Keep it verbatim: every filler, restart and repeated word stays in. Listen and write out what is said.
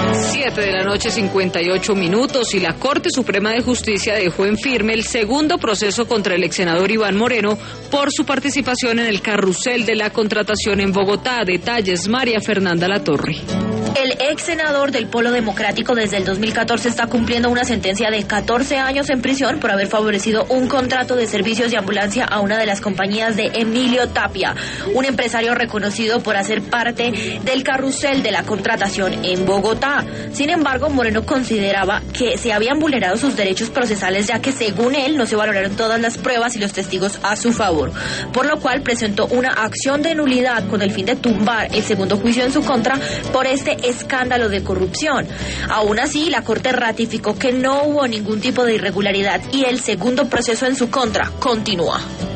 siete de la noche, cincuenta y ocho minutos, y la Corte Suprema de Justicia dejó en firme el segundo proceso contra el ex senador Iván Moreno por su participación en el carrusel de la contratación en Bogotá. Detalles, María Fernanda Latorre. El ex senador del Polo Democrático desde el dos mil catorce está cumpliendo una sentencia de catorce años en prisión por haber favorecido un contrato de servicios de ambulancia a una de las compañías de Emilio Tapia, un empresario reconocido por hacer parte del carrusel de la contratación en Bogotá. Sin embargo, Moreno consideraba que se habían vulnerado sus derechos procesales, ya que según él no se valoraron todas las pruebas y los testigos a su favor, por lo cual presentó una acción de nulidad con el fin de tumbar el segundo juicio en su contra por este escándalo de corrupción. Aún así, la Corte ratificó que no hubo ningún tipo de irregularidad y el segundo proceso en su contra continúa.